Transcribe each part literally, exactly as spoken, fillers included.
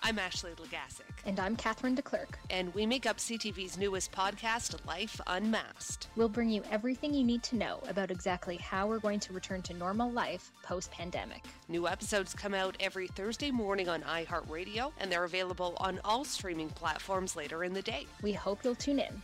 I'm Ashley Legasic. And I'm Catherine DeClerc. And we make up C T V's newest podcast, Life Unmasked. We'll bring you everything you need to know about exactly how we're going to return to normal life post-pandemic. New episodes come out every Thursday morning on iHeartRadio, and they're available on all streaming platforms later in the day. We hope you'll tune in.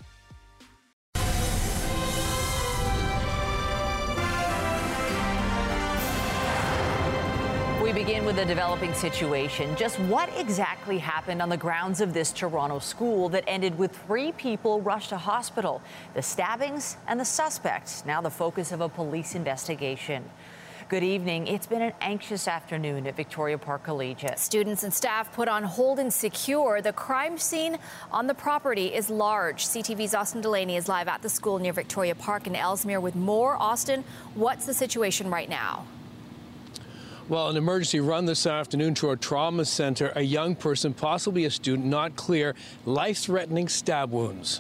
We begin with a developing situation. Just what exactly happened on the grounds of this Toronto school that ended with three people rushed to hospital? The stabbings and the suspect, now the focus of a police investigation. Good evening. It's been an anxious afternoon at Victoria Park Collegiate. Students and staff put on hold and secure. The crime scene on the property is large. C T V's Austin Delaney is live at the school near Victoria Park in Ellesmere with more. Austin, what's the situation right now? Well, an emergency run this afternoon to a trauma center. A young person, possibly a student, not clear, life-threatening stab wounds.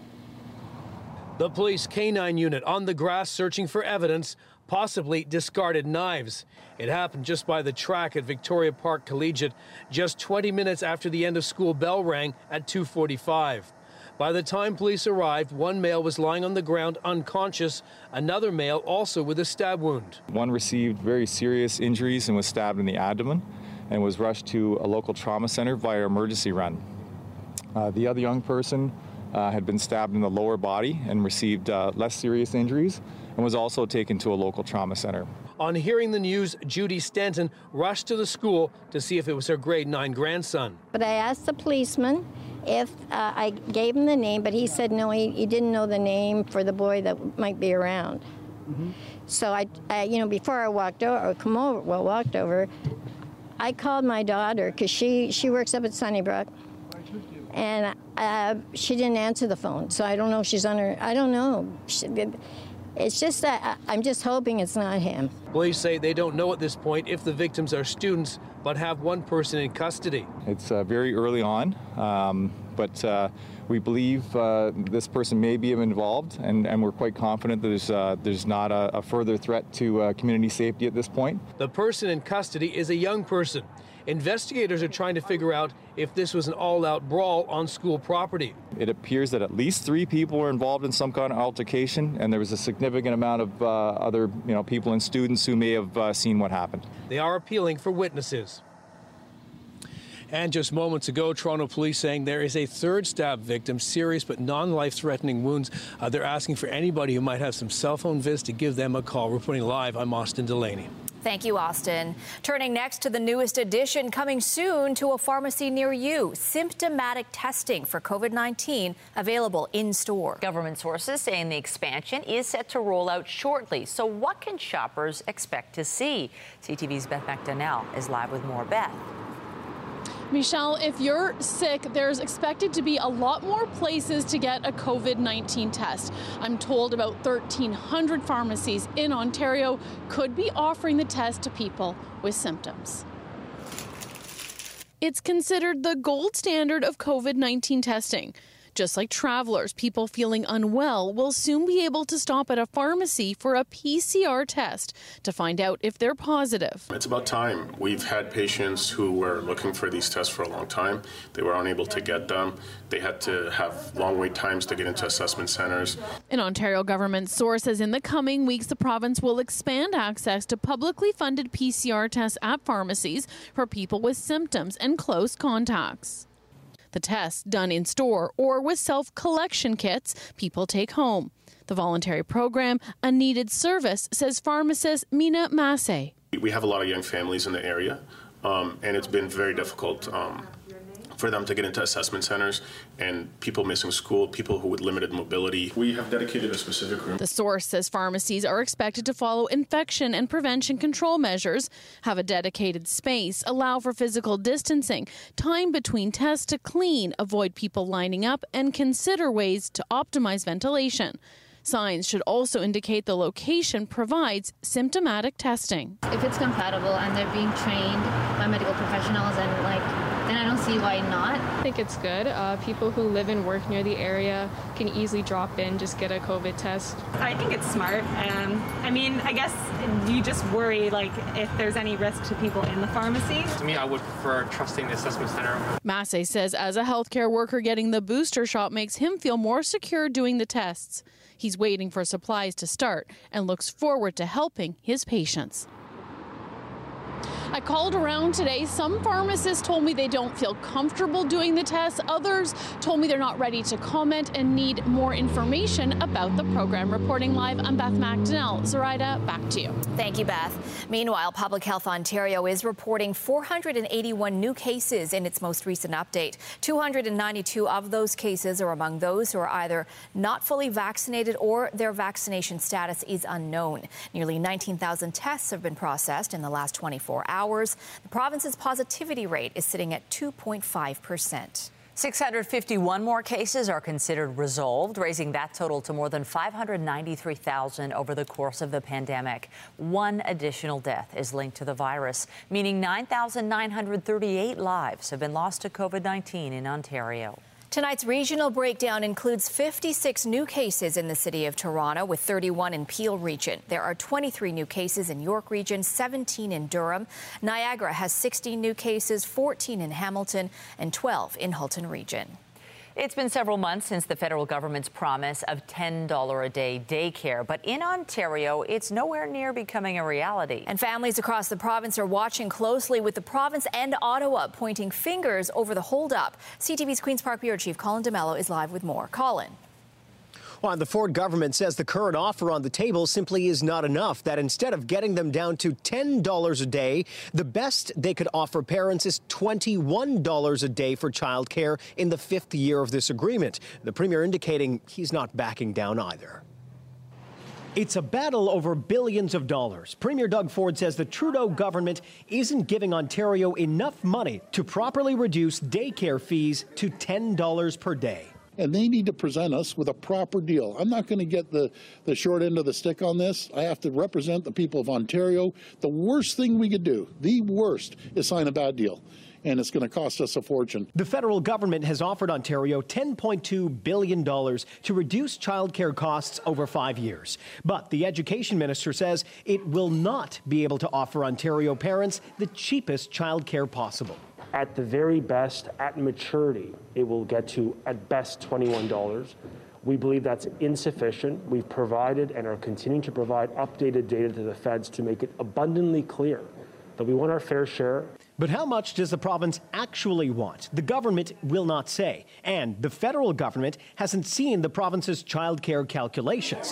The police K nine unit on the grass searching for evidence, possibly discarded knives. It happened just by the track at Victoria Park Collegiate, just twenty minutes after the end of school bell rang at two forty-five. By the time police arrived, one male was lying on the ground unconscious, another male also with a stab wound. One received very serious injuries and was stabbed in the abdomen and was rushed to a local trauma center via emergency run. Uh, the other young person uh, had been stabbed in the lower body and received uh, less serious injuries and was also taken to a local trauma center. On hearing the news, Judy Stanton rushed to the school to see if it was her grade nine grandson. But I asked the policeman if uh, I gave him the name, but he said no, he, he didn't know the name for the boy that might be around. Mm-hmm. So I, I, you know, before I walked over, or come over, well, walked over, I called my daughter because she she works up at Sunnybrook, and uh, she didn't answer the phone. So I don't know if she's on her. I don't know. She, It's just that I'm just hoping it's not him. Police say they don't know at this point if the victims are students, but have one person in custody. It's uh, very early on, um, but uh, we believe uh, this person may be involved, and, and we're quite confident that there's, uh, there's not a, a further threat to uh, community safety at this point. The person in custody is a young person. Investigators are trying to figure out if this was an all-out brawl on school property. It appears that at least three people were involved in some kind of altercation, and there was a significant amount of uh, other, you know, people and students who may have uh, seen what happened. They are appealing for witnesses. And just moments ago, Toronto police saying there is a third stab victim, serious but non-life-threatening wounds. Uh, they're asking for anybody who might have some cell phone vids to give them a call. Reporting live, I'm Austin Delaney. Thank you, Austin. Turning next to the newest addition coming soon to a pharmacy near you. Symptomatic testing for COVID nineteen available in-store. Government sources saying the expansion is set to roll out shortly. So what can shoppers expect to see? C T V's Beth McDonnell is live with more. Beth. Michelle, if you're sick, there's expected to be a lot more places to get a COVID nineteen test. I'm told about thirteen hundred pharmacies in Ontario could be offering the test to people with symptoms. It's considered the gold standard of COVID nineteen testing. Just like travelers, people feeling unwell will soon be able to stop at a pharmacy for a P C R test to find out if they're positive. It's about time. We've had patients who were looking for these tests for a long time. They were unable to get them. They had to have long wait times to get into assessment centers. An Ontario government source says in the coming weeks, the province will expand access to publicly funded P C R tests at pharmacies for people with symptoms and close contacts. The tests done in store or with self-collection kits people take home. The voluntary program, a needed service, says pharmacist Mina Massey. We have a lot of young families in the area, um, and it's been very difficult um, for them to get into assessment centers, and people missing school, people who with limited mobility. We have dedicated a specific room. The source says pharmacies are expected to follow infection and prevention control measures, have a dedicated space, allow for physical distancing, time between tests to clean, avoid people lining up, and consider ways to optimize ventilation. Signs should also indicate the location provides symptomatic testing. If it's compatible and they're being trained by medical professionals and like and I don't see why not. I think it's good. Uh, people who live and work near the area can easily drop in, just get a COVID test. I think it's smart. Um, I mean, I guess you just worry, like, if there's any risk to people in the pharmacy. To me, I would prefer trusting the assessment center. Massey says as a healthcare worker, getting the booster shot makes him feel more secure doing the tests. He's waiting for supplies to start and looks forward to helping his patients. I called around today. Some pharmacists told me they don't feel comfortable doing the tests. Others told me they're not ready to comment and need more information about the program. Reporting live, I'm Beth McDonnell. Zoraida, back to you. Thank you, Beth. Meanwhile, Public Health Ontario is reporting four hundred eighty-one new cases in its most recent update. two hundred ninety-two of those cases are among those who are either not fully vaccinated or their vaccination status is unknown. Nearly nineteen thousand tests have been processed in the last twenty-four hours. The province's positivity rate is sitting at two point five percent. six hundred fifty-one more cases are considered resolved, raising that total to more than five hundred ninety-three thousand over the course of the pandemic. One additional death is linked to the virus, meaning nine thousand nine hundred thirty-eight lives have been lost to COVID nineteen in Ontario. Tonight's regional breakdown includes fifty-six new cases in the city of Toronto, with thirty-one in Peel region. There are twenty-three new cases in York region, seventeen in Durham. Niagara has sixteen new cases, fourteen in Hamilton, and twelve in Halton region. It's been several months since the federal government's promise of ten dollars a day daycare, but in Ontario, it's nowhere near becoming a reality. And families across the province are watching closely, with the province and Ottawa pointing fingers over the holdup. C T V's Queen's Park Bureau Chief Colin DeMello is live with more. Colin. Well, the Ford government says the current offer on the table simply is not enough, that instead of getting them down to ten dollars a day, the best they could offer parents is twenty-one dollars a day for childcare in the fifth year of this agreement. The Premier indicating he's not backing down either. It's a battle over billions of dollars. Premier Doug Ford says the Trudeau government isn't giving Ontario enough money to properly reduce daycare fees to ten dollars per day. And they need to present us with a proper deal. I'm not going to get the, the short end of the stick on this. I have to represent the people of Ontario. The worst thing we could do, the worst, is sign a bad deal. And it's going to cost us a fortune. The federal government has offered Ontario ten point two billion dollars to reduce childcare costs over five years. But the education minister says it will not be able to offer Ontario parents the cheapest childcare possible. At the very best, at maturity, it will get to, at best, twenty-one dollars. We believe that's insufficient. We've provided and are continuing to provide updated data to the feds to make it abundantly clear that we want our fair share. But how much does the province actually want? The government will not say. And the federal government hasn't seen the province's childcare calculations.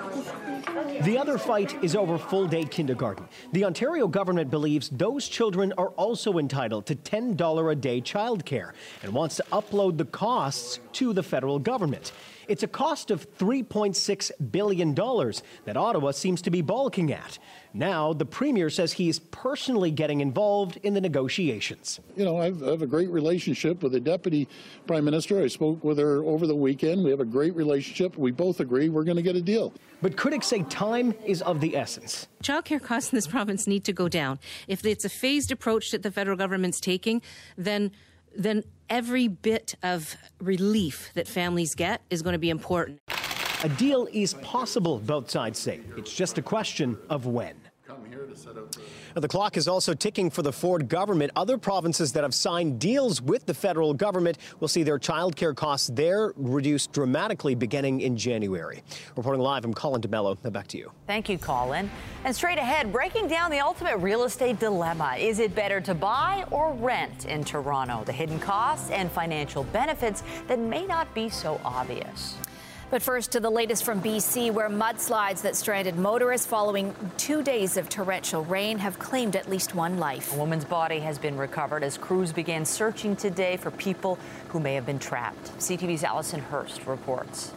The other fight is over full-day kindergarten. The Ontario government believes those children are also entitled to ten dollars a day childcare and wants to upload the costs to the federal government. It's a cost of three point six billion dollars that Ottawa seems to be balking at. Now, the Premier says he's personally getting involved in the negotiations. You know, I have a great relationship with the Deputy Prime Minister. I spoke with her over the weekend. We have a great relationship. We both agree we're going to get a deal. But critics say time is of the essence. Childcare costs in this province need to go down. If it's a phased approach that the federal government's taking, then then every bit of relief that families get is going to be important. A deal is possible, both sides say. It's just a question of when. Now, the clock is also ticking for the Ford government. Other provinces that have signed deals with the federal government will see their childcare costs there reduced dramatically beginning in January. Reporting live, I'm Colin DeMello. Now back to you. Thank you, Colin. And straight ahead, breaking down the ultimate real estate dilemma. Is it better to buy or rent in Toronto? The hidden costs and financial benefits that may not be so obvious. But first, to the latest from B C, where mudslides that stranded motorists following two days of torrential rain have claimed at least one life. A woman's body has been recovered as crews began searching today for people who may have been trapped. C T V's Allison Hurst reports.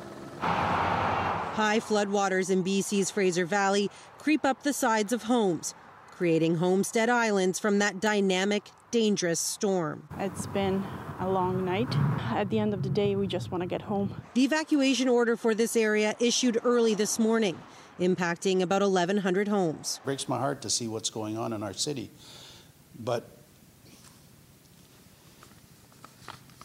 High floodwaters in B C's Fraser Valley creep up the sides of homes, creating homestead islands from that dynamic, dangerous storm. It's been a long night. At the end of the day, we just want to get home. The evacuation order for this area issued early this morning, impacting about eleven hundred homes. It breaks my heart to see what's going on in our city, but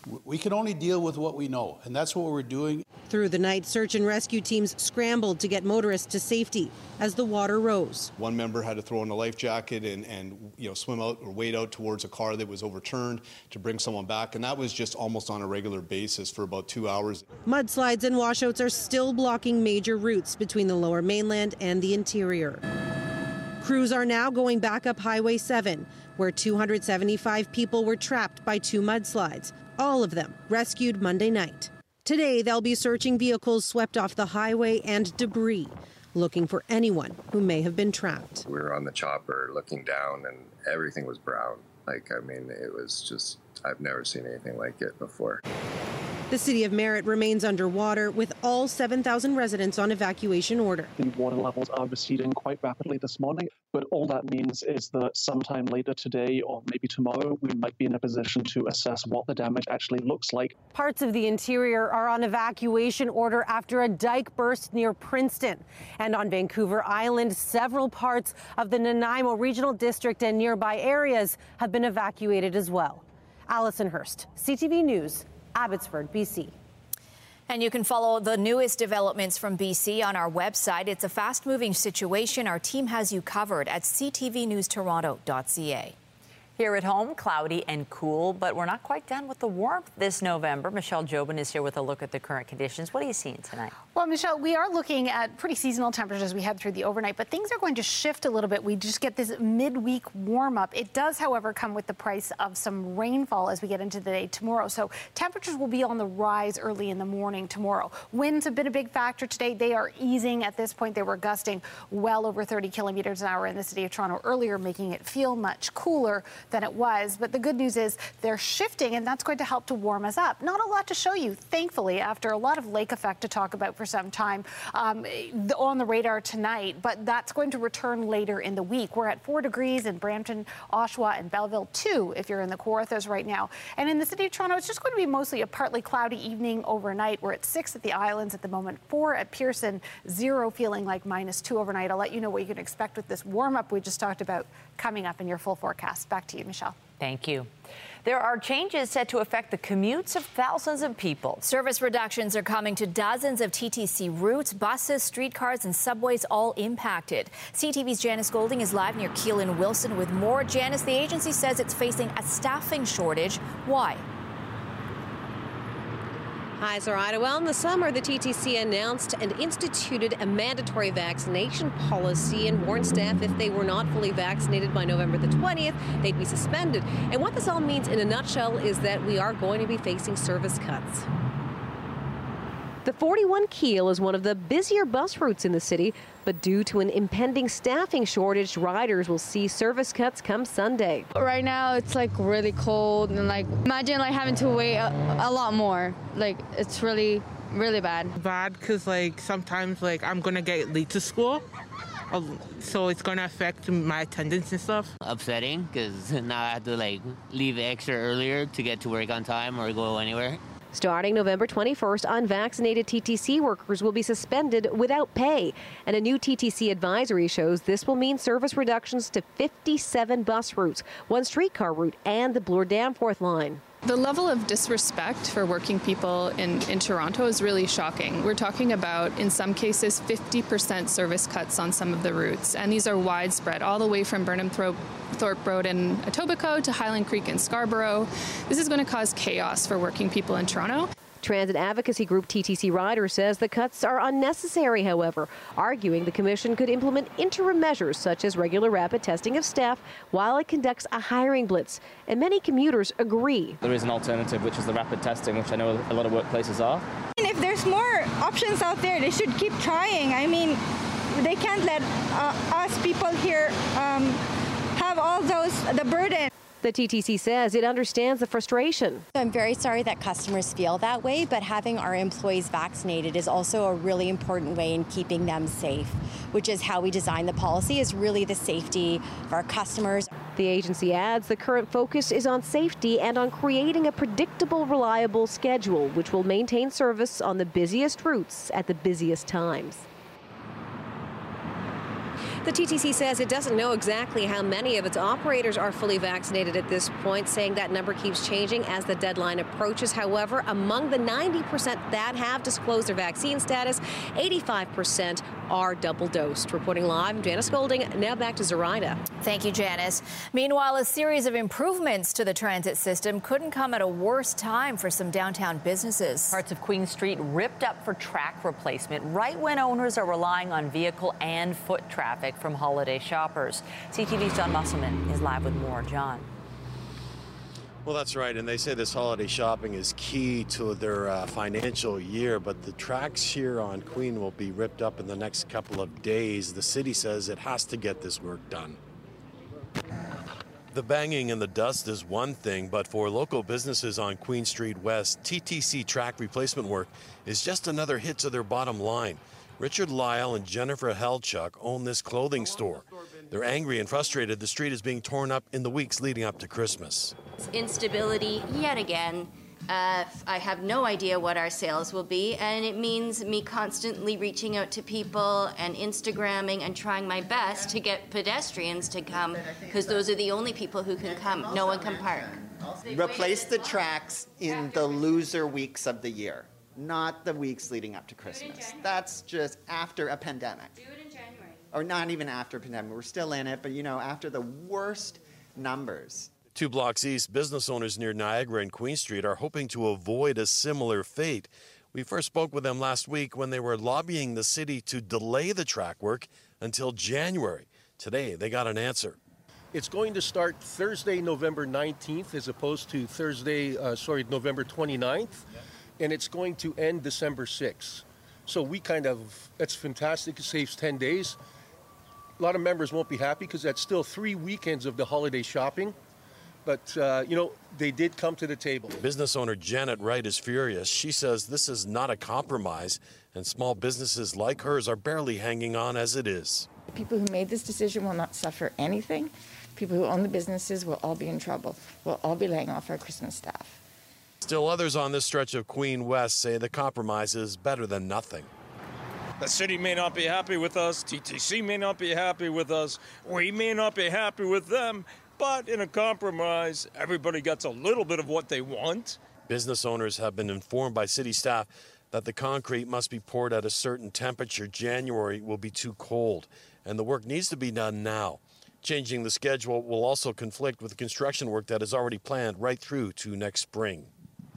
We can only deal with what we know, and that's what we're doing. Through the night, search and rescue teams scrambled to get motorists to safety as the water rose. One member had to throw in a life jacket and, and you know, swim out or wade out towards a car that was overturned to bring someone back, and that was just almost on a regular basis for about two hours. Mudslides and washouts are still blocking major routes between the Lower Mainland and the interior. Crews are now going back up Highway seven, where two hundred seventy-five people were trapped by two mudslides, all of them rescued Monday night. Today, they'll be searching vehicles swept off the highway and debris, looking for anyone who may have been trapped. We were on the chopper looking down, and everything was brown. Like, I mean, it was just, I've never seen anything like it before. The city of Merritt remains underwater with all seven thousand residents on evacuation order. The water levels are receding quite rapidly this morning, but all that means is that sometime later today or maybe tomorrow, we might be in a position to assess what the damage actually looks like. Parts of the interior are on evacuation order after a dike burst near Princeton. And on Vancouver Island, several parts of the Nanaimo Regional District and nearby areas have been evacuated as well. Allison Hurst, C T V News, Abbotsford, B C. And you can follow the newest developments from B C on our website. It's a fast-moving situation. Our team has you covered at c t v news toronto dot c a. Here at home, cloudy and cool, but we're not quite done with the warmth this November. Michelle Jobin is here with a look at the current conditions. What are you seeing tonight? Well, Michelle, we are looking at pretty seasonal temperatures as we head through the overnight, but things are going to shift a little bit. We just get this midweek warm up. It does, however, come with the price of some rainfall as we get into the day tomorrow. So temperatures will be on the rise early in the morning tomorrow. Winds have been a big factor today. They are easing at this point. They were gusting well over thirty kilometers an hour in the city of Toronto earlier, making it feel much cooler than it was. But the good news is they're shifting, and that's going to help to warm us up. Not a lot to show you, thankfully, after a lot of lake effect to talk about for some time um, on the radar tonight. But that's going to return later in the week. We're at four degrees in Brampton, Oshawa, and Belleville, two if you're in the Kawarthas right now. And in the city of Toronto, it's just going to be mostly a partly cloudy evening overnight. We're at six at the islands at the moment, four at Pearson, zero feeling like minus two overnight. I'll let you know what you can expect with this warm up we just talked about coming up in your full forecast. Back to you, Michelle. Thank you. There are changes set to affect the commutes of thousands of people. Service reductions are coming to dozens of T T C routes, buses, streetcars, and subways all impacted. C T V's Janice Golding is live near Keele and Wilson with more. Janice, the agency says it's facing a staffing shortage. Why? Hi, Zoraida. Well, in the summer, the T T C announced and instituted a mandatory vaccination policy and warned staff if they were not fully vaccinated by November the twentieth, they'd be suspended. And what this all means in a nutshell is that we are going to be facing service cuts. The forty-one Keele is one of the busier bus routes in the city, but due to an impending staffing shortage, riders will see service cuts come Sunday. Right now, it's like really cold, and like imagine like having to wait a, a lot more. Like it's really, really bad. Bad because like sometimes like I'm gonna get late to school, so it's gonna affect my attendance and stuff. Upsetting because now I have to like leave extra earlier to get to work on time or go anywhere. Starting November twenty-first, unvaccinated T T C workers will be suspended without pay. And a new T T C advisory shows this will mean service reductions to fifty-seven bus routes, one streetcar route, and the Bloor Danforth line. The level of disrespect for working people in, in Toronto is really shocking. We're talking about, in some cases, fifty percent service cuts on some of the routes. And these are widespread, all the way from Burnham Thorpe Road in Etobicoke to Highland Creek in Scarborough. This is going to cause chaos for working people in Toronto. Transit advocacy group T T C Riders says the cuts are unnecessary, however, arguing the commission could implement interim measures such as regular rapid testing of staff while it conducts a hiring blitz. And many commuters agree. There is an alternative, which is the rapid testing, which I know a lot of workplaces are. If there's more options out there, they should keep trying. I mean, they can't let uh, us people here um, have all those, the burden. The T T C says it understands the frustration. I'm very sorry that customers feel that way, but having our employees vaccinated is also a really important way in keeping them safe, which is how we design the policy, is really the safety of our customers. The agency adds the current focus is on safety and on creating a predictable, reliable schedule, which will maintain service on the busiest routes at the busiest times. The T T C says it doesn't know exactly how many of its operators are fully vaccinated at this point, saying that number keeps changing as the deadline approaches. However, among the ninety percent that have disclosed their vaccine status, eighty-five percent are double dosed. Reporting live, I'm Janice Golding. Now back to Zoraida. Thank you, Janice. Meanwhile, a series of improvements to the transit system couldn't come at a worse time for some downtown businesses. Parts of Queen Street ripped up for track replacement right when owners are relying on vehicle and foot traffic from holiday shoppers. C T V's John Musselman is live with more. John. Well, that's right, and they say this holiday shopping is key to their uh, financial year, but the tracks here on Queen will be ripped up in the next couple of days. The city says it has to get this work done. The banging and the dust is one thing, but for local businesses on Queen Street West, T T C track replacement work is just another hit to their bottom line. Richard Lyle and Jennifer Helchuk own this clothing store. They're angry and frustrated the street is being torn up in the weeks leading up to Christmas. Instability yet again. Uh, I have no idea what our sales will be, and it means me constantly reaching out to people and Instagramming and trying my best to get pedestrians to come, because those are the only people who can come. No one can park. Replace the tracks in the loser weeks of the year, not the weeks leading up to Christmas. That's just after a pandemic. Do it in January. Or not even after a pandemic. We're still in it, but you know, after the worst numbers. Two blocks east, business owners near Niagara and Queen Street are hoping to avoid a similar fate. We first spoke with them last week when they were lobbying the city to delay the track work until January. Today, they got an answer. It's going to start Thursday, November nineteenth, as opposed to Thursday, uh, sorry, November twenty-ninth, and it's going to end December sixth. So we kind of, that's fantastic. It saves ten days. A lot of members won't be happy because that's still three weekends of the holiday shopping. But, uh, you know, they did come to the table. Business owner Janet Wright is furious. She says this is not a compromise, and small businesses like hers are barely hanging on as it is. People who made this decision will not suffer anything. People who own the businesses will all be in trouble. We'll all be laying off our Christmas staff. Still others on this stretch of Queen West say the compromise is better than nothing. The city may not be happy with us. T T C may not be happy with us. We may not be happy with them. But in a compromise, everybody gets a little bit of what they want. Business owners have been informed by city staff that the concrete must be poured at a certain temperature. January will be too cold, and the work needs to be done now. Changing the schedule will also conflict with the construction work that is already planned right through to next spring.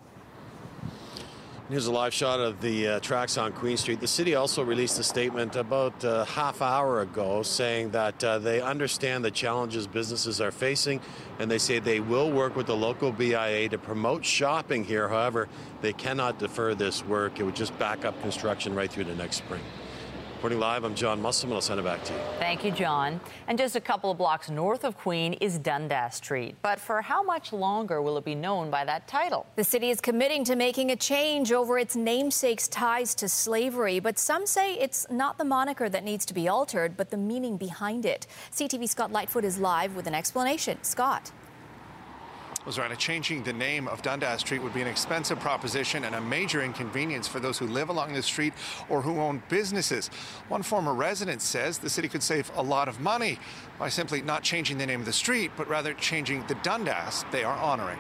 Here's a live shot of the uh, tracks on Queen Street. The city also released a statement about a half hour ago saying that uh, they understand the challenges businesses are facing, and they say they will work with the local B I A to promote shopping here. However, they cannot defer this work. It would just back up construction right through to next spring. Reporting live, I'm John Musselman. I'll send it back to you. Thank you, John. And just a couple of blocks north of Queen is Dundas Street. But for how much longer will it be known by that title? The city is committing to making a change over its namesake's ties to slavery. But some say it's not the moniker that needs to be altered, but the meaning behind it. C T V's Scott Lightfoot is live with an explanation. Scott. Was right. Changing the name of Dundas Street would be an expensive proposition and a major inconvenience for those who live along the street or who own businesses. One former resident says the city could save a lot of money by simply not changing the name of the street, but rather changing the Dundas they are honoring.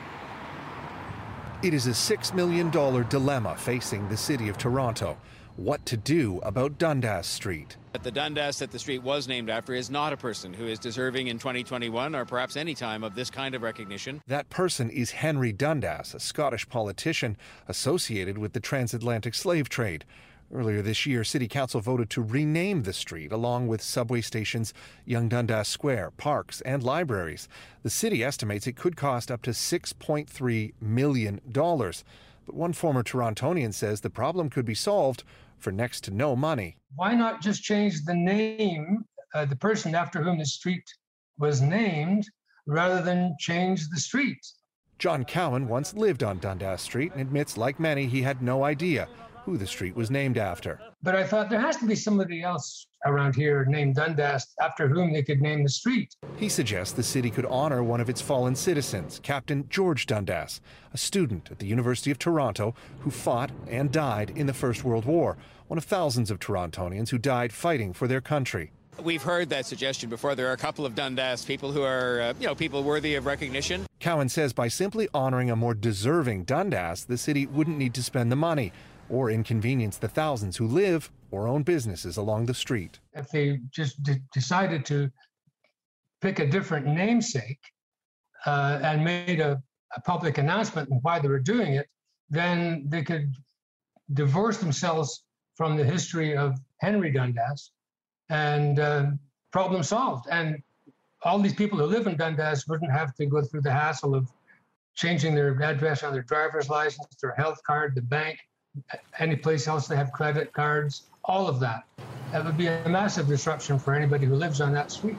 It is a six million dollar dilemma facing the city of Toronto. What to do about Dundas Street. The Dundas that the street was named after is not a person who is deserving in twenty twenty-one or perhaps any time of this kind of recognition. That person is Henry Dundas, a Scottish politician associated with the transatlantic slave trade. Earlier this year, City Council voted to rename the street along with subway stations, Yonge Dundas Square, parks and libraries. The city estimates it could cost up to six point three million dollars. But one former Torontonian says the problem could be solved for next to no money. Why not just change the name, uh, the person after whom the street was named, rather than change the street? John Cowan once lived on Dundas Street and admits, like many, he had no idea who the street was named after. But I thought there has to be somebody else around here named Dundas after whom they could name the street. He suggests the city could honor one of its fallen citizens, Captain George Dundas, a student at the University of Toronto who fought and died in the First World War, one of thousands of Torontonians who died fighting for their country. We've heard that suggestion before. There are a couple of Dundas people who are, uh, you know, people worthy of recognition. Cowan says by simply honoring a more deserving Dundas, the city wouldn't need to spend the money or inconvenience the thousands who live or own businesses along the street. If they just d- decided to pick a different namesake uh, and made a, a public announcement on why they were doing it, then they could divorce themselves from the history of Henry Dundas and uh, problem solved. And all these people who live in Dundas wouldn't have to go through the hassle of changing their address on their driver's license, their health card, the bank, any place else they have credit cards, all of that. That would be a massive disruption for anybody who lives on that street.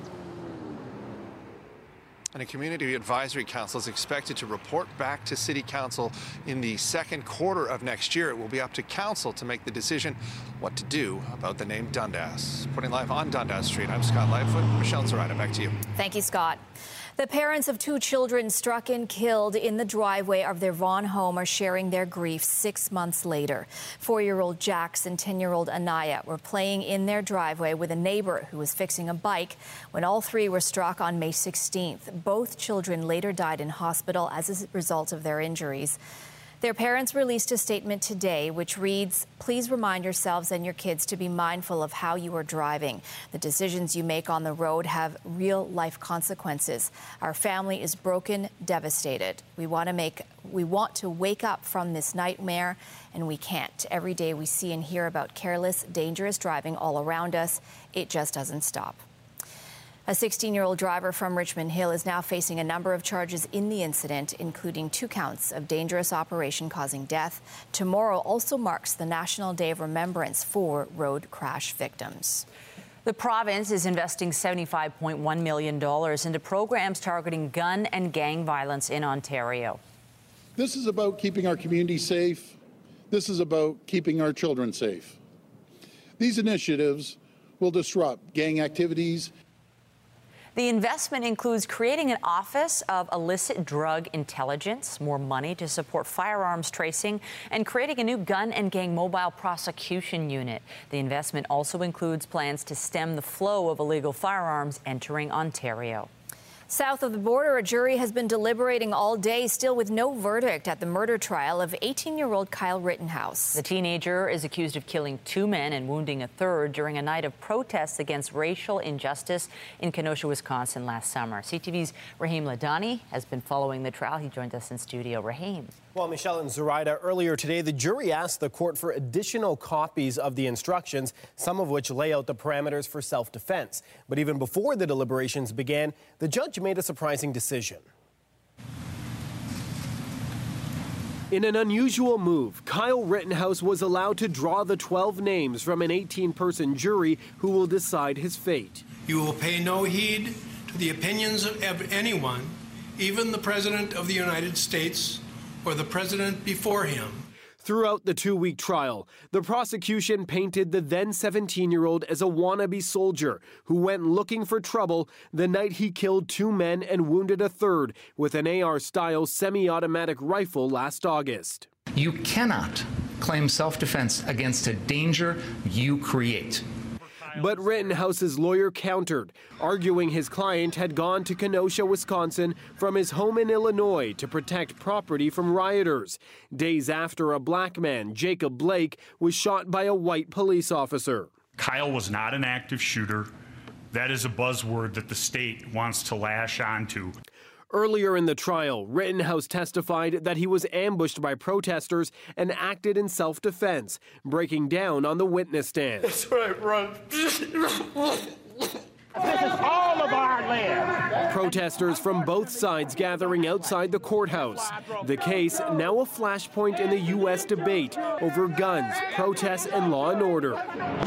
And a community advisory council is expected to report back to City Council in the second quarter of next year. It will be up to Council to make the decision what to do about the name Dundas. Reporting live on Dundas Street, I'm Scott Lightfoot. Michelle Zoraida, back to you. Thank you, Scott. The parents of two children struck and killed in the driveway of their Vaughan home are sharing their grief six months later. Four-year-old Jax and ten-year-old Anaya were playing in their driveway with a neighbor who was fixing a bike when all three were struck on May sixteenth. Both children later died in hospital as a result of their injuries. Their parents released a statement today which reads, "Please remind yourselves and your kids to be mindful of how you are driving. The decisions you make on the road have real life consequences. Our family is broken, devastated. We want to make we want to wake up from this nightmare, and we can't. Every day we see and hear about careless, dangerous driving all around us. It just doesn't stop." A sixteen-year-old driver from Richmond Hill is now facing a number of charges in the incident, including two counts of dangerous operation causing death. Tomorrow also marks the National Day of Remembrance for road crash victims. The province is investing seventy-five point one million dollars into programs targeting gun and gang violence in Ontario. This is about keeping our community safe. This is about keeping our children safe. These initiatives will disrupt gang activities. The investment includes creating an Office of Illicit Drug Intelligence, more money to support firearms tracing, and creating a new gun and gang mobile prosecution unit. The investment also includes plans to stem the flow of illegal firearms entering Ontario. South of the border, a jury has been deliberating all day, still with no verdict at the murder trial of eighteen-year-old Kyle Rittenhouse. The teenager is accused of killing two men and wounding a third during a night of protests against racial injustice in Kenosha, Wisconsin last summer. C T V's Raheem Ladani has been following the trial. He joined us in studio. Raheem. Well, Michelle and Zoraida, earlier today, the jury asked the court for additional copies of the instructions, some of which lay out the parameters for self-defense. But even before the deliberations began, the judge made a surprising decision. In an unusual move, Kyle Rittenhouse was allowed to draw the twelve names from an eighteen-person jury who will decide his fate. You will pay no heed to the opinions of anyone, even the President of the United States or the president before him. Throughout the two-week trial, the prosecution painted the then seventeen-year-old as a wannabe soldier who went looking for trouble the night he killed two men and wounded a third with an A R-style semi-automatic rifle last August. You cannot claim self-defense against a danger you create. But Rittenhouse's lawyer countered, arguing his client had gone to Kenosha, Wisconsin from his home in Illinois to protect property from rioters, days after a black man, Jacob Blake, was shot by a white police officer. Kyle was not an active shooter. That is a buzzword that the state wants to lash onto. Earlier in the trial, Rittenhouse testified that he was ambushed by protesters and acted in self-defense, breaking down on the witness stand. That's right, run. This is all of our land. Protesters from both sides gathering outside the courthouse. The case now a flashpoint in the U S debate over guns, protests, and law and order.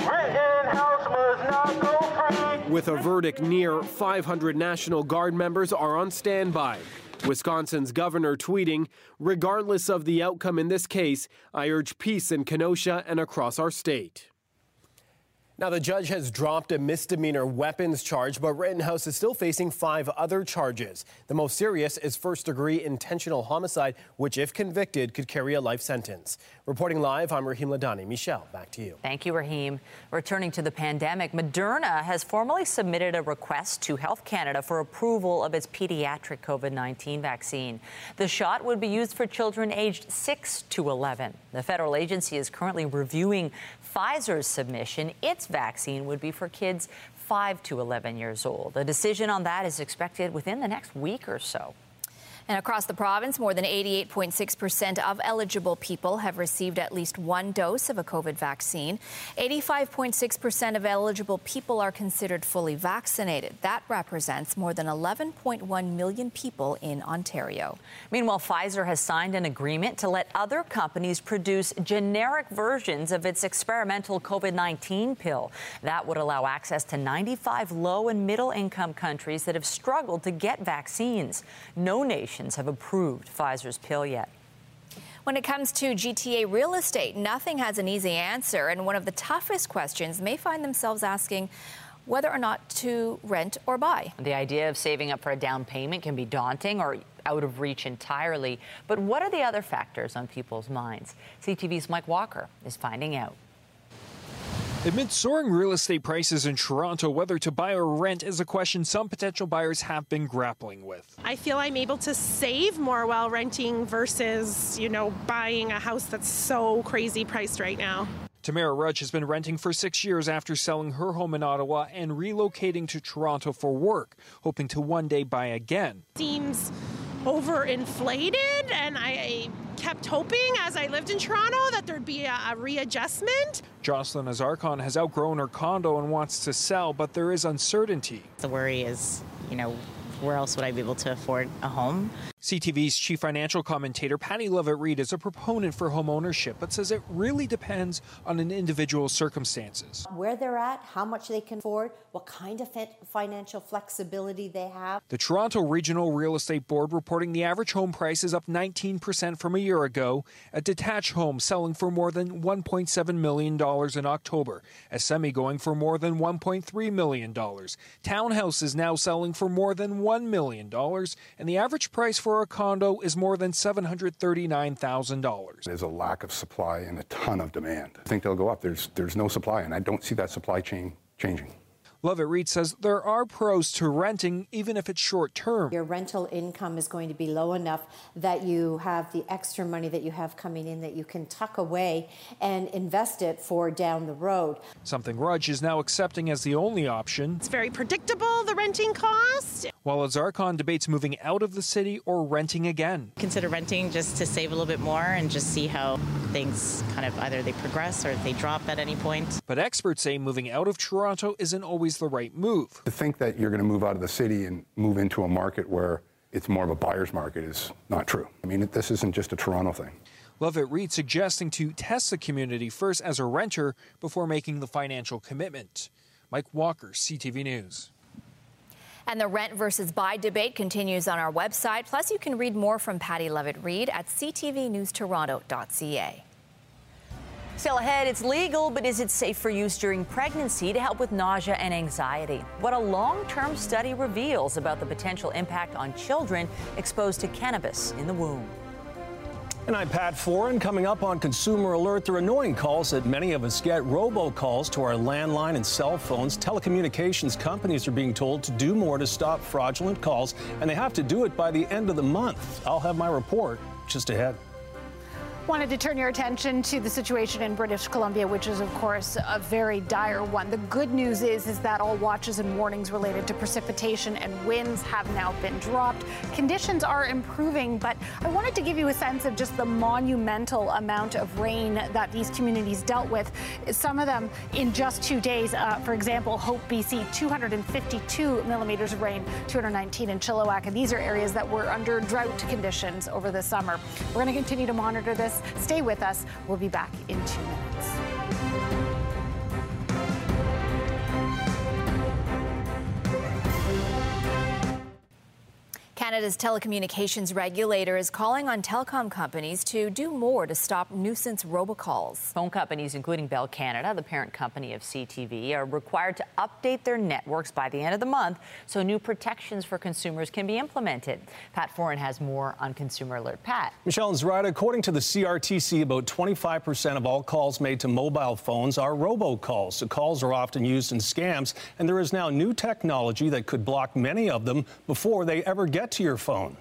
With a verdict near, five hundred National Guard members are on standby. Wisconsin's governor tweeting, "Regardless of the outcome in this case, I urge peace in Kenosha and across our state." Now, the judge has dropped a misdemeanor weapons charge, but Rittenhouse is still facing five other charges. The most serious is first-degree intentional homicide, which, if convicted, could carry a life sentence. Reporting live, I'm Raheem Ladani. Michelle, back to you. Thank you, Raheem. Returning to the pandemic, Moderna has formally submitted a request to Health Canada for approval of its pediatric COVID nineteen vaccine. The shot would be used for children aged six to eleven. The federal agency is currently reviewing Pfizer's submission. Its vaccine would be for kids five to eleven years old. A decision on that is expected within the next week or so. And across the province, more than eighty-eight point six percent of eligible people have received at least one dose of a COVID vaccine. eighty-five point six percent of eligible people are considered fully vaccinated. That represents more than eleven point one million people in Ontario. Meanwhile, Pfizer has signed an agreement to let other companies produce generic versions of its experimental COVID nineteen pill. That would allow access to ninety-five low and middle income countries that have struggled to get vaccines. No nation have approved Pfizer's pill yet. When it comes to G T A real estate, nothing has an easy answer, and one of the toughest questions may find themselves asking whether or not to rent or buy. The idea of saving up for a down payment can be daunting or out of reach entirely, but what are the other factors on people's minds? C T V's Mike Walker is finding out. Amid soaring real estate prices in Toronto, whether to buy or rent is a question some potential buyers have been grappling with. I feel I'm able to save more while renting versus, you know, buying a house that's so crazy priced right now. Tamara Rudge has been renting for six years after selling her home in Ottawa and relocating to Toronto for work, hoping to one day buy again. Seems overinflated, and I kept hoping as I lived in Toronto that there'd be a, a readjustment. Jocelyn Azarkon has outgrown her condo and wants to sell, but there is uncertainty. The worry is, you know, where else would I be able to afford a home? C T V's chief financial commentator Patty Levitt-Reid is a proponent for home ownership, but says it really depends on an individual's circumstances. Where they're at, how much they can afford, what kind of financial flexibility they have. The Toronto Regional Real Estate Board reporting the average home price is up nineteen percent from a year ago. A detached home selling for more than one point seven million dollars in October. A semi going for more than one point three million dollars. Townhouses now selling for more than one million dollars, and the average price for a condo is more than seven hundred thirty-nine thousand dollars. There's a lack of supply and a ton of demand. I think they'll go up. There's, there's no supply, and I don't see that supply chain changing. Levitt-Reid says there are pros to renting, even if it's short term. Your rental income is going to be low enough that you have the extra money that you have coming in that you can tuck away and invest it for down the road. Something Rudge is now accepting as the only option. It's very predictable, the renting cost. While Azarkon debates moving out of the city or renting again. Consider renting just to save a little bit more and just see how things kind of either they progress or they drop at any point. But experts say moving out of Toronto isn't always the right move. To think that you're going to move out of the city and move into a market where it's more of a buyer's market is not true. I mean, this isn't just a Toronto thing. Levitt-Reid suggesting to test the community first as a renter before making the financial commitment. Mike Walker, C T V News. And the rent versus buy debate continues on our website. Plus, you can read more from Patty Levitt-Reid at c t v news toronto dot c a. Still ahead, it's legal, but is it safe for use during pregnancy to help with nausea and anxiety? What a long-term study reveals about the potential impact on children exposed to cannabis in the womb. And I'm Pat Foran. Coming up on Consumer Alert, there are annoying calls that many of us get, robocalls to our landline and cell phones. Telecommunications companies are being told to do more to stop fraudulent calls, and they have to do it by the end of the month. I'll have my report just ahead. Wanted to turn your attention to the situation in British Columbia, which is, of course, a very dire one. The good news is, is that all watches and warnings related to precipitation and winds have now been dropped. Conditions are improving, but I wanted to give you a sense of just the monumental amount of rain that these communities dealt with. Some of them in just two days. Uh, for example, Hope, B C, two hundred fifty-two millimeters of rain, two hundred nineteen in Chilliwack. And these are areas that were under drought conditions over the summer. We're going to continue to monitor this. Stay with us. We'll be back in two minutes. Canada's telecommunications regulator is calling on telecom companies to do more to stop nuisance robocalls. Phone companies, including Bell Canada, the parent company of C T V, are required to update their networks by the end of the month so new protections for consumers can be implemented. Pat Foran has more on Consumer Alert. Pat. Michelle and Zrida, according to the C R T C, about twenty-five percent of all calls made to mobile phones are robocalls. The calls are often used in scams, and there is now new technology that could block many of them before they ever get to your phone.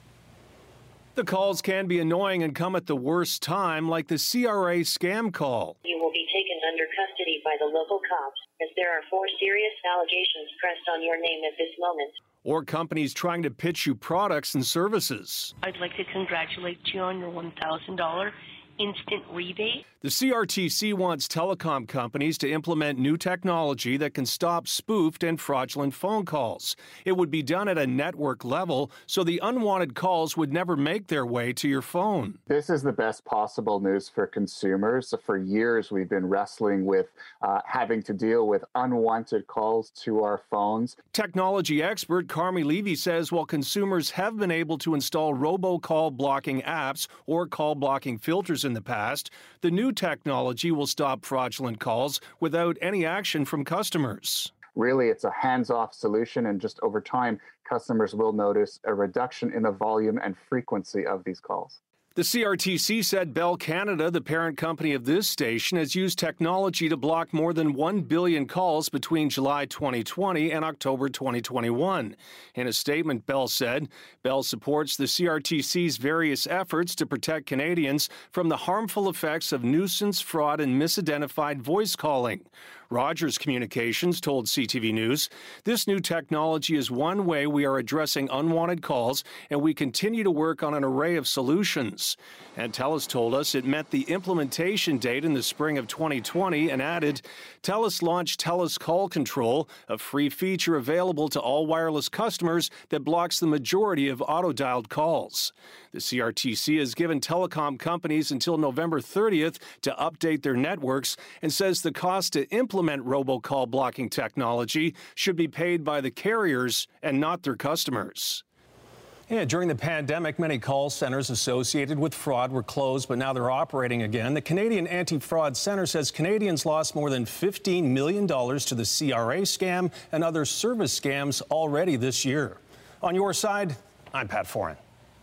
The calls can be annoying and come at the worst time, like the C R A scam call. You will be taken under custody by the local cops, as there are four serious allegations pressed on your name at this moment. Or companies trying to pitch you products and services. I'd like to congratulate you on your one thousand dollars instant rebate. The C R T C wants telecom companies to implement new technology that can stop spoofed and fraudulent phone calls. It would be done at a network level, so the unwanted calls would never make their way to your phone. This is the best possible news for consumers. For years, we've been wrestling with uh, having to deal with unwanted calls to our phones. Technology expert Carmi Levy says while consumers have been able to install robocall blocking apps or call blocking filters in the past, the new technology will stop fraudulent calls without any action from customers. Really, it's a hands-off solution, and just over time, customers will notice a reduction in the volume and frequency of these calls. The C R T C said Bell Canada, the parent company of this station, has used technology to block more than one billion calls between July twenty twenty and October twenty twenty-one. In a statement, Bell said, Bell supports the C R T C's various efforts to protect Canadians from the harmful effects of nuisance, fraud, and misidentified voice calling. Rogers Communications told C T V News, this new technology is one way we are addressing unwanted calls, and we continue to work on an array of solutions. And TELUS told us it met the implementation date in the spring of twenty twenty and added, TELUS launched TELUS Call Control, a free feature available to all wireless customers that blocks the majority of auto-dialed calls. The C R T C has given telecom companies until November thirtieth to update their networks and says the cost to implement robocall blocking technology should be paid by the carriers and not their customers. Yeah, during the pandemic, many call centers associated with fraud were closed, but now they're operating again. The Canadian Anti-Fraud Centre says Canadians lost more than fifteen million dollars to the C R A scam and other service scams already this year. On your side, I'm Pat Foran.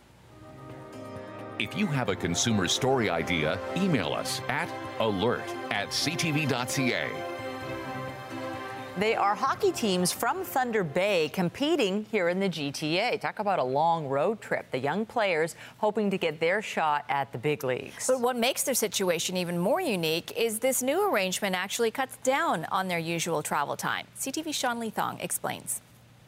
If you have a consumer story idea, email us at alert at c t v dot c a. They are hockey teams from Thunder Bay competing here in the G T A. Talk about a long road trip. The young players hoping to get their shot at the big leagues. But what makes their situation even more unique is this new arrangement actually cuts down on their usual travel time. C T V's Sean Leathong explains.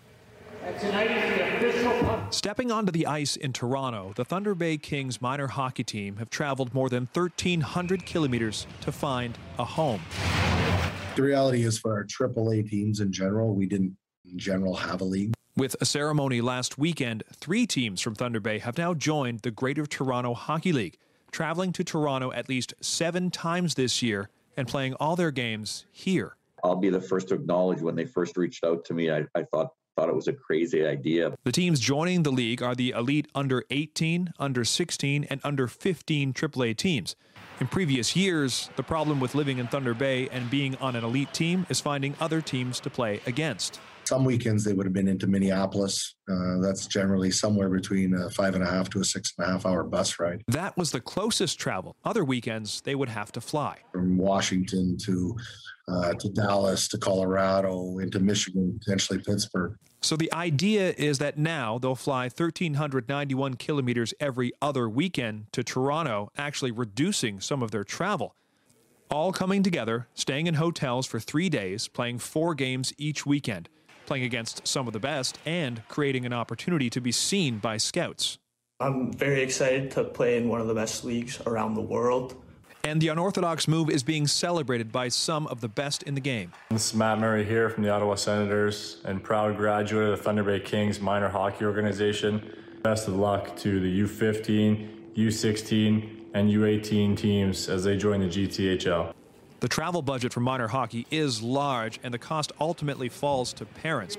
Stepping onto the ice in Toronto, the Thunder Bay Kings minor hockey team have traveled more than thirteen hundred kilometers to find a home. The reality is for our triple A teams in general, we didn't in general have a league. With a ceremony last weekend, three teams from Thunder Bay have now joined the Greater Toronto Hockey League, traveling to Toronto at least seven times this year and playing all their games here. I'll be the first to acknowledge when they first reached out to me, I, I thought thought it was a crazy idea. The teams joining the league are the elite under eighteen, under sixteen, and under fifteen triple A teams. In previous years, the problem with living in Thunder Bay and being on an elite team is finding other teams to play against. Some weekends they would have been into Minneapolis. Uh, that's generally somewhere between a five and a half to a six and a half hour bus ride. That was the closest travel. Other weekends, they would have to fly. From Washington to uh, to Dallas to Colorado into Michigan, potentially Pittsburgh. So the idea is that now they'll fly one thousand three hundred ninety-one kilometers every other weekend to Toronto, actually reducing some of their travel. All coming together, staying in hotels for three days, playing four games each weekend, playing against some of the best, and creating an opportunity to be seen by scouts. I'm very excited to play in one of the best leagues around the world. And the unorthodox move is being celebrated by some of the best in the game. This is Matt Murray here from the Ottawa Senators and proud graduate of the Thunder Bay Kings minor hockey organization. Best of luck to the U fifteen, U sixteen, and U eighteen teams as they join the G T H L. The travel budget for minor hockey is large, and the cost ultimately falls to parents. But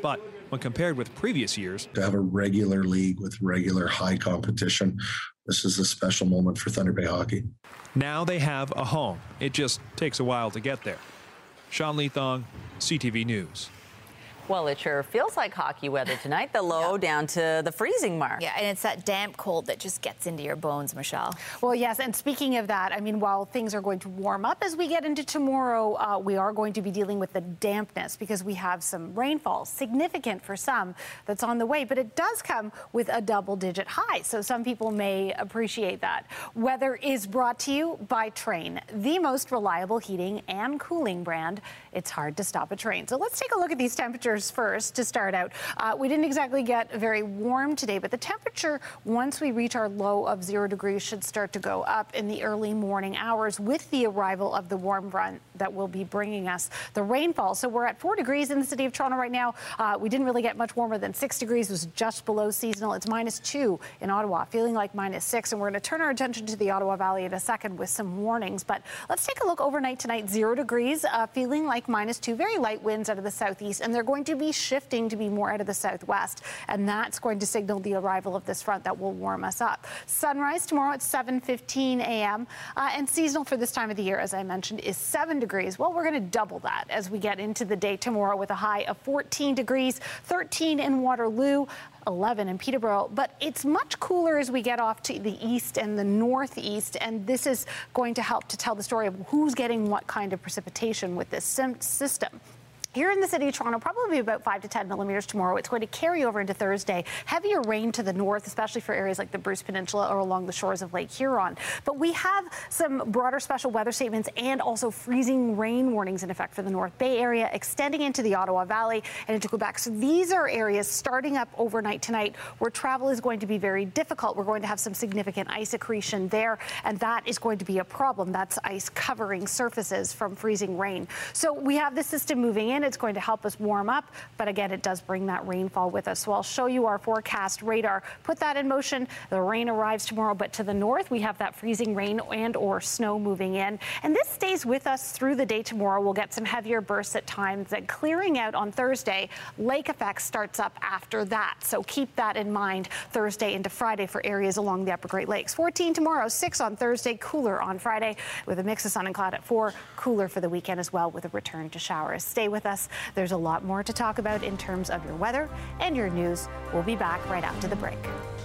when compared with previous years. To have a regular league with regular high competition, this is a special moment for Thunder Bay hockey. Now they have a home. It just takes a while to get there. Sean Leathong, C T V News. Well, it sure feels like hockey weather tonight. The low yeah. down to the freezing mark. Yeah, and it's that damp cold that just gets into your bones, Michelle. Well, yes, and speaking of that, I mean, while things are going to warm up as we get into tomorrow, uh, we are going to be dealing with the dampness because we have some rainfall, significant for some, that's on the way. But it does come with a double-digit high, so some people may appreciate that. Weather is brought to you by Trane, the most reliable heating and cooling brand. It's hard to stop a Trane. So let's take a look at these temperatures first to start out. Uh, we didn't exactly get very warm today, but the temperature, once we reach our low of zero degrees, should start to go up in the early morning hours with the arrival of the warm front that will be bringing us the rainfall. So we're at four degrees in the city of Toronto right now. Uh, we didn't really get much warmer than six degrees. It was just below seasonal. It's minus two in Ottawa, feeling like minus six. And we're going to turn our attention to the Ottawa Valley in a second with some warnings. But let's take a look overnight tonight. Zero degrees, uh, feeling like minus two. Very light winds out of the southeast, and they're going to be shifting to be more out of the southwest, and that's going to signal the arrival of this front that will warm us up. Sunrise tomorrow at seven fifteen a m Uh, and seasonal for this time of the year, as I mentioned, is seven degrees. Well, we're going to double that as we get into the day tomorrow with a high of fourteen degrees, thirteen in Waterloo, eleven in Peterborough, but it's much cooler as we get off to the east and the northeast, and this is going to help to tell the story of who's getting what kind of precipitation with this system. Here in the city of Toronto, probably about five to ten millimeters tomorrow. It's going to carry over into Thursday. Heavier rain to the north, especially for areas like the Bruce Peninsula or along the shores of Lake Huron. But we have some broader special weather statements and also freezing rain warnings in effect for the North Bay area, extending into the Ottawa Valley and into Quebec. So these are areas starting up overnight tonight where travel is going to be very difficult. We're going to have some significant ice accretion there, and that is going to be a problem. That's ice covering surfaces from freezing rain. So we have the system moving in. It's going to help us warm up, but again, it does bring that rainfall with us. So I'll show you our forecast radar. Put that in motion. The rain arrives tomorrow, but to the north, we have that freezing rain and or snow moving in. And this stays with us through the day tomorrow. We'll get some heavier bursts at times, and clearing out on Thursday. Lake effect starts up after that. So keep that in mind Thursday into Friday for areas along the upper Great Lakes. fourteen tomorrow, six on Thursday, cooler on Friday with a mix of sun and cloud at four. Cooler for the weekend as well with a return to showers. Stay with us. There's a lot more to talk about in terms of your weather and your news. We'll be back right after the break.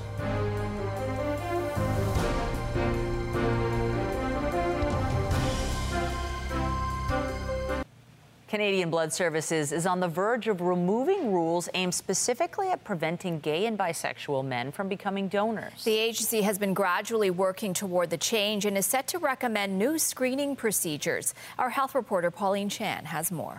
Canadian Blood Services is on the verge of removing rules aimed specifically at preventing gay and bisexual men from becoming donors. The agency has been gradually working toward the change and is set to recommend new screening procedures. Our health reporter Pauline Chan has more.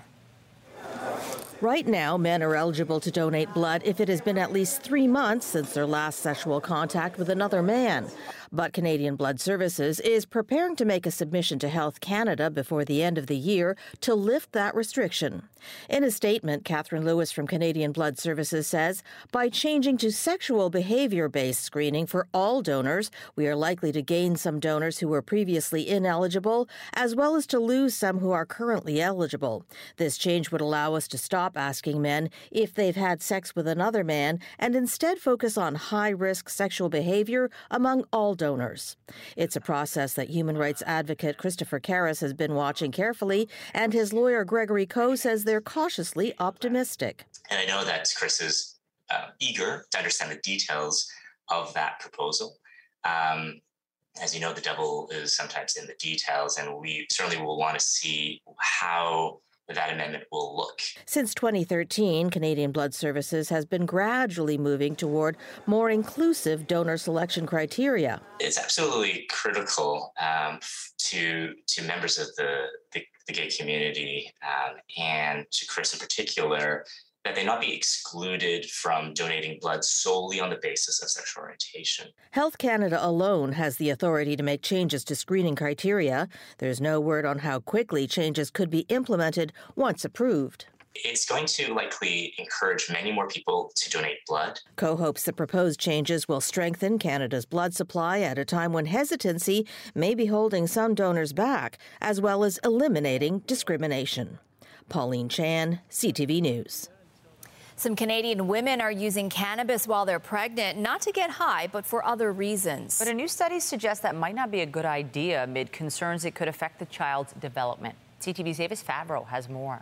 Right now, men are eligible to donate blood if it has been at least three months since their last sexual contact with another man. But Canadian Blood Services is preparing to make a submission to Health Canada before the end of the year to lift that restriction. In a statement, Catherine Lewis from Canadian Blood Services says, by changing to sexual behavior-based screening for all donors, we are likely to gain some donors who were previously ineligible, as well as to lose some who are currently eligible. This change would allow us to stop asking men if they've had sex with another man and instead focus on high-risk sexual behavior among all donors. It's a process that human rights advocate Christopher Karras has been watching carefully, and his lawyer Gregory Coe says they're cautiously optimistic. And I know that Chris is uh, eager to understand the details of that proposal. Um, as you know, the devil is sometimes in the details, and we certainly will want to see how that amendment will look. Since twenty thirteen, Canadian Blood Services has been gradually moving toward more inclusive donor selection criteria. It's absolutely critical um, to to members of the, the, the gay community um, and to Chris in particular, that they not be excluded from donating blood solely on the basis of sexual orientation. Health Canada alone has the authority to make changes to screening criteria. There's no word on how quickly changes could be implemented once approved. It's going to likely encourage many more people to donate blood. Coe hopes the proposed changes will strengthen Canada's blood supply at a time when hesitancy may be holding some donors back, as well as eliminating discrimination. Pauline Chan, C T V News. Some Canadian women are using cannabis while they're pregnant, not to get high, but for other reasons. But a new study suggests that might not be a good idea amid concerns it could affect the child's development. C T V's Avis Favreau has more.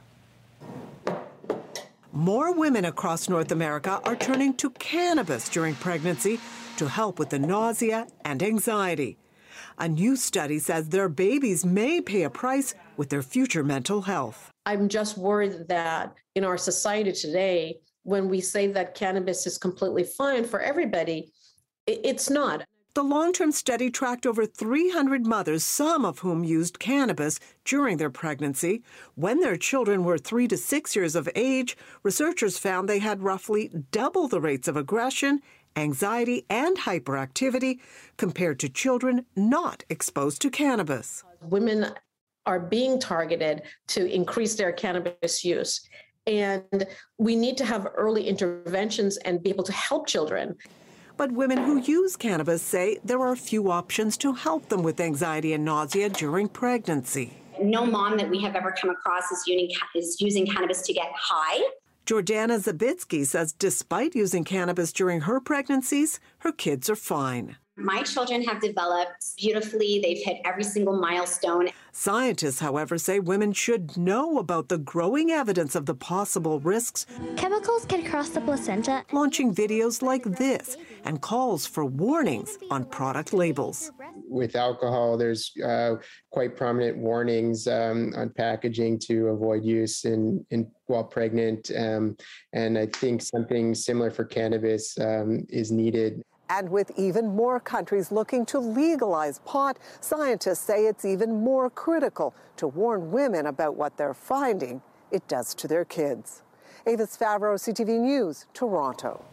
More women across North America are turning to cannabis during pregnancy to help with the nausea and anxiety. A new study says their babies may pay a price with their future mental health. I'm just worried that in our society today, when we say that cannabis is completely fine for everybody, it's not. The long-term study tracked over three hundred mothers, some of whom used cannabis during their pregnancy. When their children were three to six years of age, researchers found they had roughly double the rates of aggression, anxiety, and hyperactivity compared to children not exposed to cannabis. Women are being targeted to increase their cannabis use, and we need to have early interventions and be able to help children. But women who use cannabis say there are few options to help them with anxiety and nausea during pregnancy. No mom that we have ever come across is using, is using cannabis to get high. Jordana Zabitsky says despite using cannabis during her pregnancies, her kids are fine. My children have developed beautifully. They've hit every single milestone. Scientists, however, say women should know about the growing evidence of the possible risks. Chemicals can cross the placenta. Launching videos like this and calls for warnings on product labels. With alcohol, there's uh, quite prominent warnings um, on packaging to avoid use in, in while pregnant. Um, and I think something similar for cannabis um, is needed. And with even more countries looking to legalize pot, scientists say it's even more critical to warn women about what they're finding it does to their kids. Avis Favreau, C T V News, Toronto.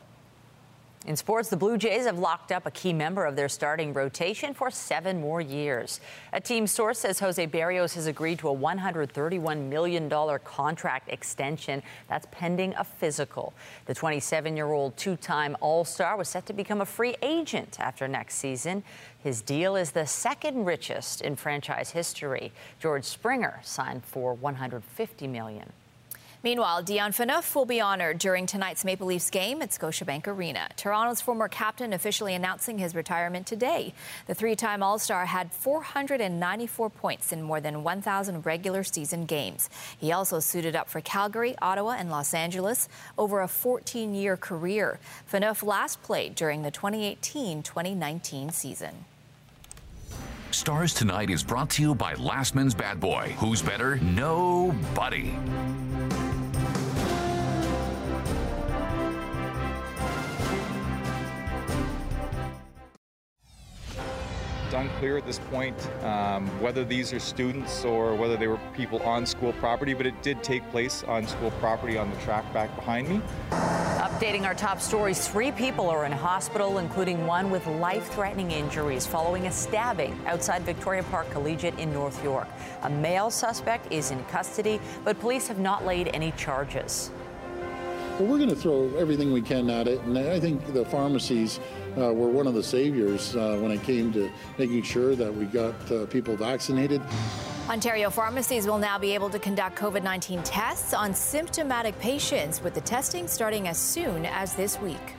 In sports, the Blue Jays have locked up a key member of their starting rotation for seven more years. A team source says Jose Berrios has agreed to a one hundred thirty-one million dollars contract extension. That's pending a physical. The twenty-seven-year-old two-time All-Star was set to become a free agent after next season. His deal is the second richest in franchise history. George Springer signed for one hundred fifty million dollars. Meanwhile, Dion Phaneuf will be honored during tonight's Maple Leafs game at Scotiabank Arena. Toronto's former captain officially announcing his retirement today. The three-time All-Star had four hundred ninety-four points in more than one thousand regular season games. He also suited up for Calgary, Ottawa, and Los Angeles over a fourteen-year career. Phaneuf last played during the twenty eighteen twenty nineteen season. Stars Tonight is brought to you by Lastman's Bad Boy. Who's better? Nobody. It's unclear at this point um, whether these are students or whether they were people on school property, but it did take place on school property on the track back behind me. Updating our top stories, three people are in hospital, including one with life-threatening injuries following a stabbing outside Victoria Park Collegiate in North York. A male suspect is in custody, but police have not laid any charges. Well, we're going to throw everything we can at it, and I think the pharmacies uh, were one of the saviors uh, when it came to making sure that we got uh, people vaccinated. Ontario pharmacies will now be able to conduct COVID nineteen tests on symptomatic patients, with the testing starting as soon as this week.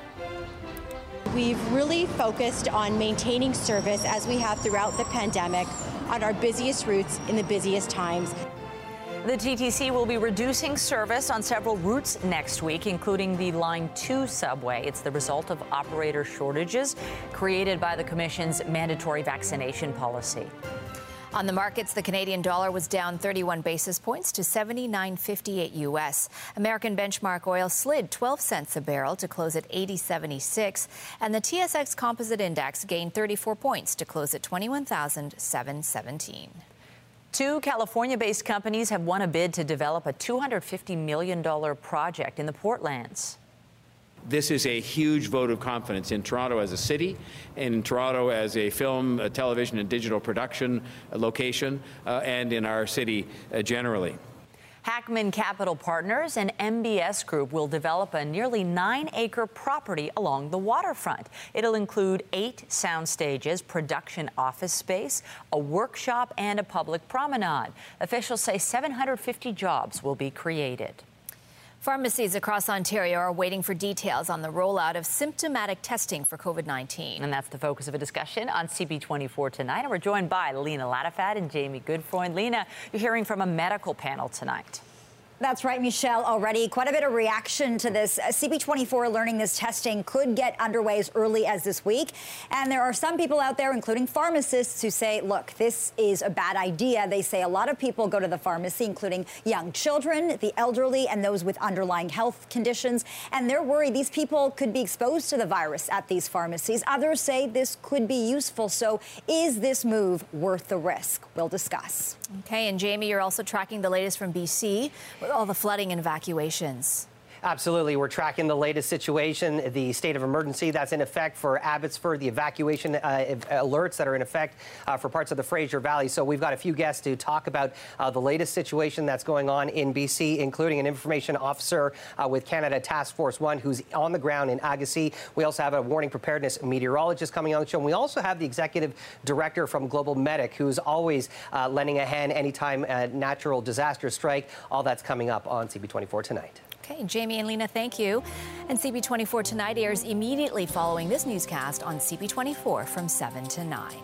We've really focused on maintaining service as we have throughout the pandemic on our busiest routes in the busiest times. The T T C will be reducing service on several routes next week, including the Line two subway. It's the result of operator shortages created by the Commission's mandatory vaccination policy. On the markets, the Canadian dollar was down thirty-one basis points to seventy-nine fifty-eight U S. American benchmark oil slid twelve cents a barrel to close at eighty seventy-six, and the T S X Composite Index gained thirty-four points to close at twenty-one thousand seven hundred seventeen. Two California-based companies have won a bid to develop a two hundred fifty million dollars project in the Portlands. This is a huge vote of confidence in Toronto as a city, in Toronto as a film, a television, and digital production location, uh, and in our city uh, generally. Hackman Capital Partners and M B S Group will develop a nearly nine-acre property along the waterfront. It'll include eight sound stages, production office space, a workshop, and a public promenade. Officials say seven hundred fifty jobs will be created. Pharmacies across Ontario are waiting for details on the rollout of symptomatic testing for COVID nineteen. And that's the focus of a discussion on C B twenty-four tonight. And we're joined by Lena Latifat and Jamie Goodfreund. Lena, you're hearing from a medical panel tonight. That's right, Michelle. Already quite a bit of reaction to this. C B twenty-four learning this testing could get underway as early as this week. And there are some people out there, including pharmacists, who say, look, this is a bad idea. They say a lot of people go to the pharmacy, including young children, the elderly, and those with underlying health conditions. And they're worried these people could be exposed to the virus at these pharmacies. Others say this could be useful. So is this move worth the risk? We'll discuss. Okay, and Jamie, you're also tracking the latest from B C with all the flooding and evacuations. Absolutely. We're tracking the latest situation, the state of emergency that's in effect for Abbotsford, the evacuation uh, alerts that are in effect uh, for parts of the Fraser Valley. So we've got a few guests to talk about uh, the latest situation that's going on in B C, including an information officer uh, with Canada Task Force One who's on the ground in Agassiz. We also have a warning preparedness meteorologist coming on the show. And we also have the executive director from Global Medic, who's always uh, lending a hand anytime a natural disaster strike. All that's coming up on C B twenty-four tonight. Okay, Jamie and Lena, thank you. And C B twenty-four Tonight airs immediately following this newscast on C B twenty-four from seven to nine.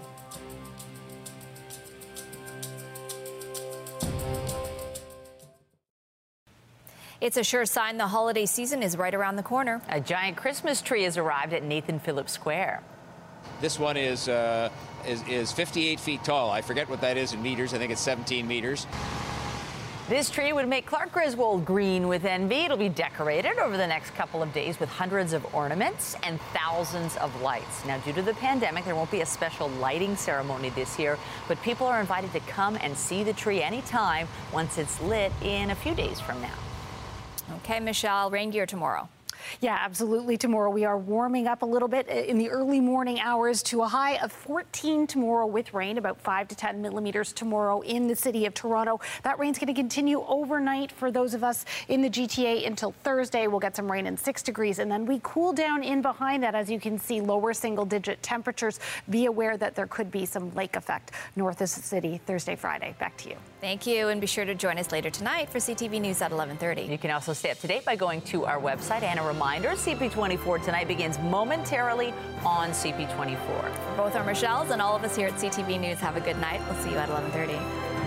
It's a sure sign the holiday season is right around the corner. A giant Christmas tree has arrived at Nathan Phillips Square. This one is, uh, is, is fifty-eight feet tall. I forget what that is in meters. I think it's seventeen meters. This tree would make Clark Griswold green with envy. It'll be decorated over the next couple of days with hundreds of ornaments and thousands of lights. Now, due to the pandemic, there won't be a special lighting ceremony this year, but people are invited to come and see the tree anytime once it's lit in a few days from now. Okay, Michelle, rain gear tomorrow. Yeah, absolutely. Tomorrow we are warming up a little bit in the early morning hours to a high of fourteen tomorrow with rain, about five to ten millimeters tomorrow in the city of Toronto. That rain's going to continue overnight for those of us in the G T A until Thursday. We'll get some rain in six degrees and then we cool down in behind that. As you can see, lower single digit temperatures. Be aware that there could be some lake effect north of the city Thursday, Friday. Back to you. Thank you. And be sure to join us later tonight for C T V News at eleven thirty. You can also stay up to date by going to our website. And a reminder, C B twenty-four Tonight begins momentarily on C B twenty-four. For both our Michelles and all of us here at C T V News, have a good night. We'll see you at eleven thirty.